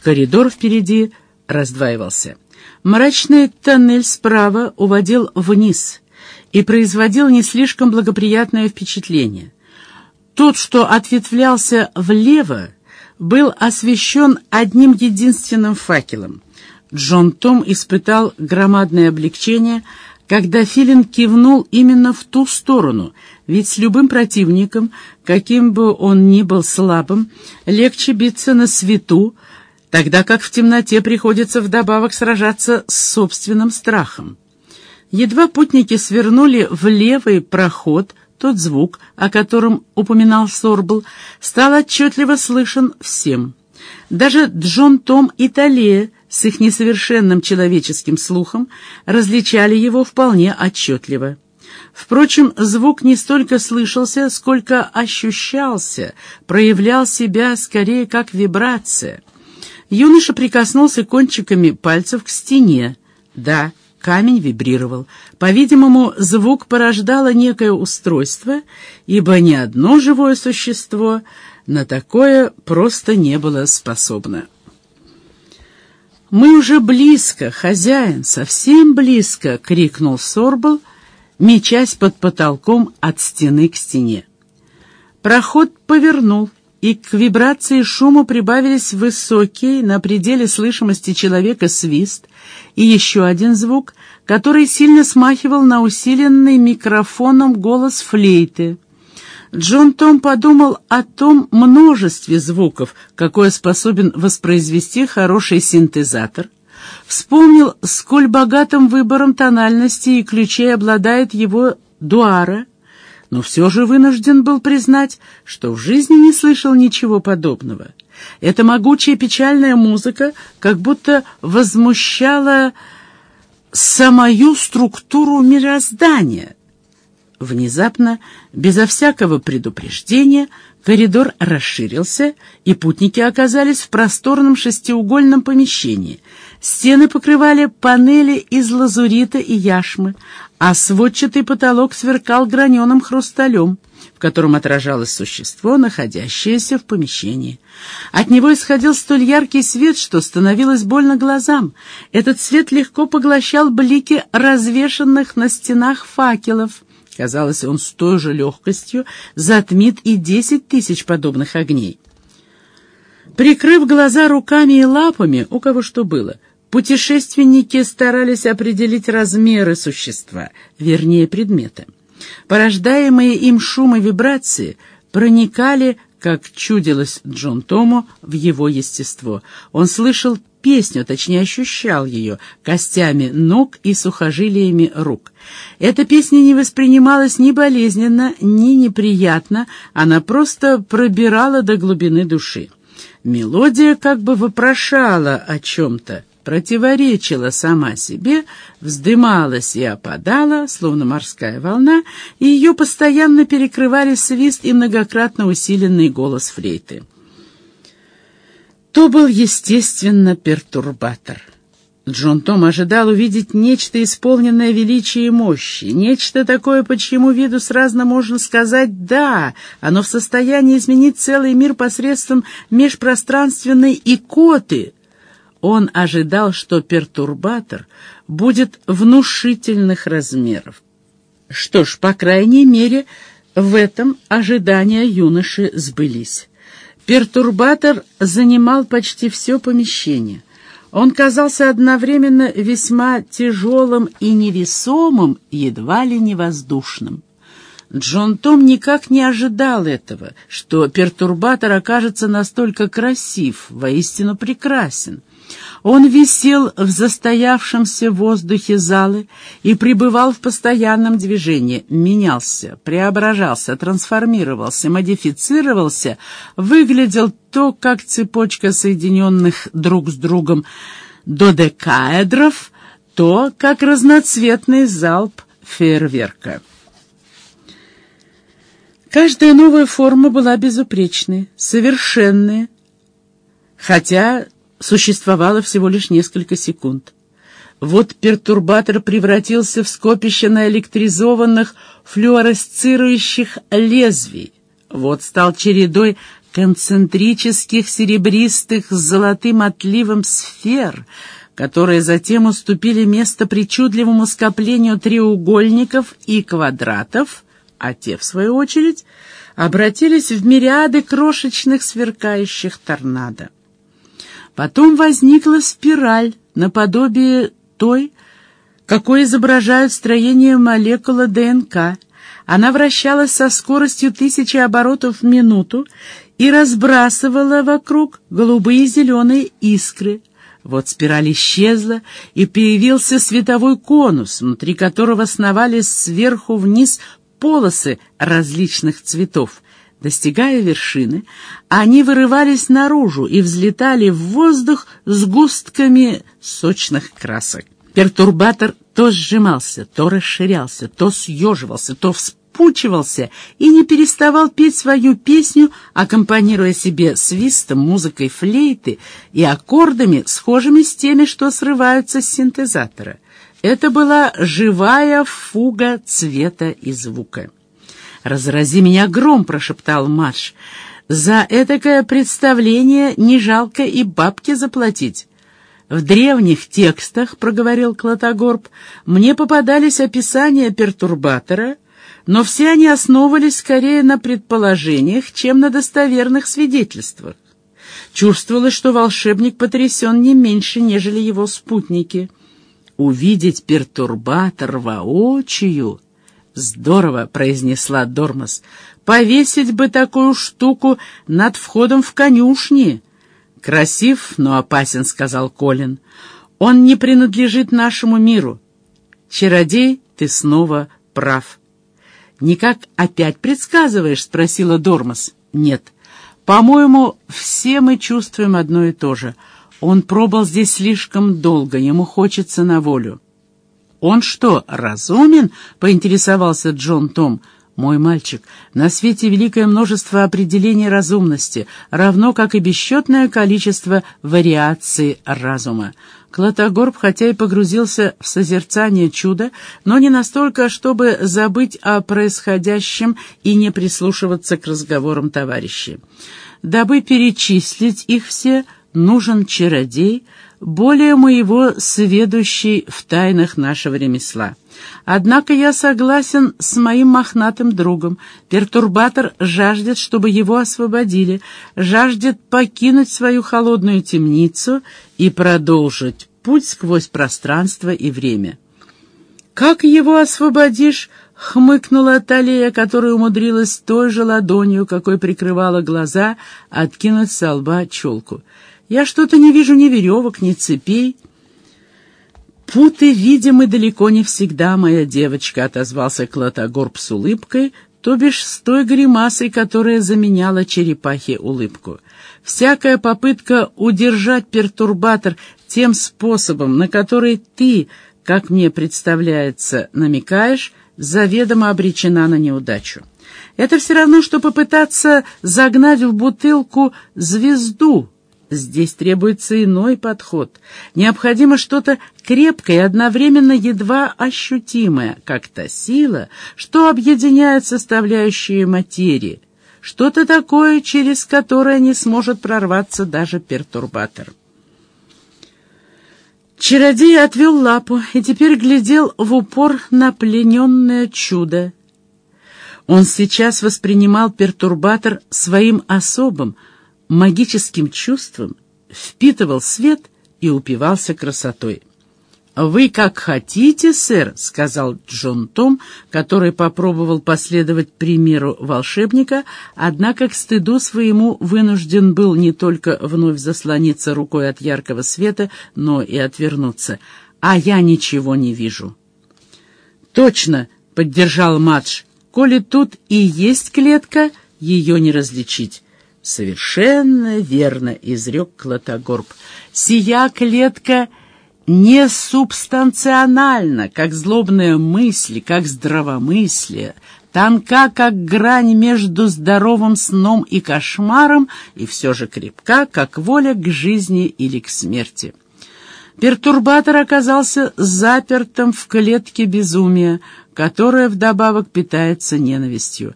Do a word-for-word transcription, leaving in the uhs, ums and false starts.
Коридор впереди раздваивался. Мрачный тоннель справа уводил вниз и производил не слишком благоприятное впечатление. Тот, что ответвлялся влево, был освещен одним единственным факелом. Джон Том испытал громадное облегчение, когда Филин кивнул именно в ту сторону, ведь с любым противником, каким бы он ни был слабым, легче биться на свету, тогда как в темноте приходится вдобавок сражаться с собственным страхом. Едва путники свернули в левый проход, тот звук, о котором упоминал Сорбл, стал отчетливо слышен всем. Даже Джон Том и Талия с их несовершенным человеческим слухом различали его вполне отчетливо. Впрочем, звук не столько слышался, сколько ощущался, проявлял себя скорее как вибрация. Юноша прикоснулся кончиками пальцев к стене. Да, камень вибрировал. По-видимому, звук порождало некое устройство, ибо ни одно живое существо на такое просто не было способно. «Мы уже близко, хозяин, совсем близко!» — крикнул Сорбл, мечась под потолком от стены к стене. Проход повернул, и к вибрации шума прибавились высокий, на пределе слышимости человека свист и еще один звук, который сильно смахивал на усиленный микрофоном голос флейты. Джон Том подумал о том множестве звуков, какое способен воспроизвести хороший синтезатор, вспомнил, сколь богатым выбором тональностей и ключей обладает его дуара, но все же вынужден был признать, что в жизни не слышал ничего подобного. Эта могучая печальная музыка как будто возмущала самую структуру мироздания. Внезапно, безо всякого предупреждения, коридор расширился, и путники оказались в просторном шестиугольном помещении. Стены покрывали панели из лазурита и яшмы, а сводчатый потолок сверкал граненым хрусталем, в котором отражалось существо, находящееся в помещении. От него исходил столь яркий свет, что становилось больно глазам. Этот свет легко поглощал блики развешанных на стенах факелов. Казалось, он с той же легкостью затмит и десять тысяч подобных огней. Прикрыв глаза руками и лапами, у кого что было, путешественники старались определить размеры существа, вернее предмета. Порождаемые им шум и вибрации проникали, как чудилось Джон Тому, в его естество. Он слышал песню, точнее ощущал ее, костями ног и сухожилиями рук. Эта песня не воспринималась ни болезненно, ни неприятно, она просто пробирала до глубины души. Мелодия как бы вопрошала о чем-то, противоречила сама себе, вздымалась и опадала, словно морская волна, и ее постоянно перекрывали свист и многократно усиленный голос флейты. То был, естественно, пертурбатор. Джон Том ожидал увидеть нечто, исполненное величия и мощи, нечто такое, по чьему виду сразу можно сказать «да», оно в состоянии изменить целый мир посредством межпространственной икоты. Он ожидал, что пертурбатор будет внушительных размеров. Что ж, по крайней мере, в этом ожидания юноши сбылись. Пертурбатор занимал почти все помещение. Он казался одновременно весьма тяжелым и невесомым, едва ли не воздушным. Джон Том никак не ожидал этого, что пертурбатор окажется настолько красив, воистину прекрасен. Он висел в застоявшемся воздухе залы и пребывал в постоянном движении, менялся, преображался, трансформировался, модифицировался, выглядел то как цепочка соединенных друг с другом додекаэдров, то как разноцветный залп фейерверка. Каждая новая форма была безупречной, совершенной, хотя существовало всего лишь несколько секунд. Вот пертурбатор превратился в скопище наэлектризованных флуоресцирующих лезвий. Вот стал чередой концентрических серебристых с золотым отливом сфер, которые затем уступили место причудливому скоплению треугольников и квадратов, а те, в свою очередь, обратились в мириады крошечных сверкающих торнадо. Потом возникла спираль, наподобие той, какой изображают строение молекулы ДНК. Она вращалась со скоростью тысячи оборотов в минуту и разбрасывала вокруг голубые и зеленые искры. Вот спираль исчезла, и появился световой конус, внутри которого сновались сверху вниз полосы различных цветов. Достигая вершины, они вырывались наружу и взлетали в воздух с густками сочных красок. Пертурбатор то сжимался, то расширялся, то съеживался, то вспучивался и не переставал петь свою песню, аккомпанируя себе свистом, музыкой флейты и аккордами, схожими с теми, что срываются с синтезатора. Это была живая фуга цвета и звука. «Разрази меня гром!» — прошептал Мадж. «За этакое представление не жалко и бабки заплатить». «В древних текстах, — проговорил Клотогорб, — мне попадались описания пертурбатора, но все они основывались скорее на предположениях, чем на достоверных свидетельствах. Чувствовалось, что волшебник потрясен не меньше, нежели его спутники. Увидеть пертурбатор воочию — здорово, — произнесла Дормас. Повесить бы такую штуку над входом в конюшни. «Красив, но опасен», — сказал Колин. «Он не принадлежит нашему миру. Чародей, ты снова прав». «Никак опять предсказываешь?» — спросила Дормас. «Нет. По-моему, все мы чувствуем одно и то же. Он пробыл здесь слишком долго, ему хочется на волю». «Он что, разумен?» — поинтересовался Джон Том. «Мой мальчик, на свете великое множество определений разумности, равно как и бесчетное количество вариаций разума». Клотогорб, хотя и погрузился в созерцание чуда, но не настолько, чтобы забыть о происходящем и не прислушиваться к разговорам товарищей. Дабы перечислить их все, нужен чародей, более моего сведущий в тайнах нашего ремесла. Однако я согласен с моим мохнатым другом. Пертурбатор жаждет, чтобы его освободили, жаждет покинуть свою холодную темницу и продолжить путь сквозь пространство и время. «Как его освободишь?» — хмыкнула Талия, которая умудрилась той же ладонью, какой прикрывала глаза, откинуть со лба челку. «Я что-то не вижу ни веревок, ни цепей». «Путы видимы далеко не всегда, моя девочка», — отозвался Клотогорб с улыбкой, то бишь с той гримасой, которая заменяла черепахе улыбку. «Всякая попытка удержать пертурбатор тем способом, на который ты, как мне представляется, намекаешь, заведомо обречена на неудачу. Это все равно, что попытаться загнать в бутылку звезду. Здесь требуется иной подход. Необходимо что-то крепкое и одновременно едва ощутимое, как та сила, что объединяет составляющие материи, что-то такое, через которое не сможет прорваться даже пертурбатор». Чародей отвел лапу и теперь глядел в упор на плененное чудо. Он сейчас воспринимал пертурбатор своим особым, магическим чувством, впитывал свет и упивался красотой. «Вы как хотите, сэр», — сказал Джон Том, который попробовал последовать примеру волшебника, однако к стыду своему вынужден был не только вновь заслониться рукой от яркого света, но и отвернуться. «А я ничего не вижу». «Точно», — поддержал Мадж, — «коли тут и есть клетка, ее не различить». «Совершенно верно», — изрек Клотогорб. «Сия клетка не субстанциональна, как злобная мысль, как здравомыслие, тонка, как грань между здоровым сном и кошмаром, и все же крепка, как воля к жизни или к смерти». Пертурбатор оказался запертым в клетке безумия, которая вдобавок питается ненавистью.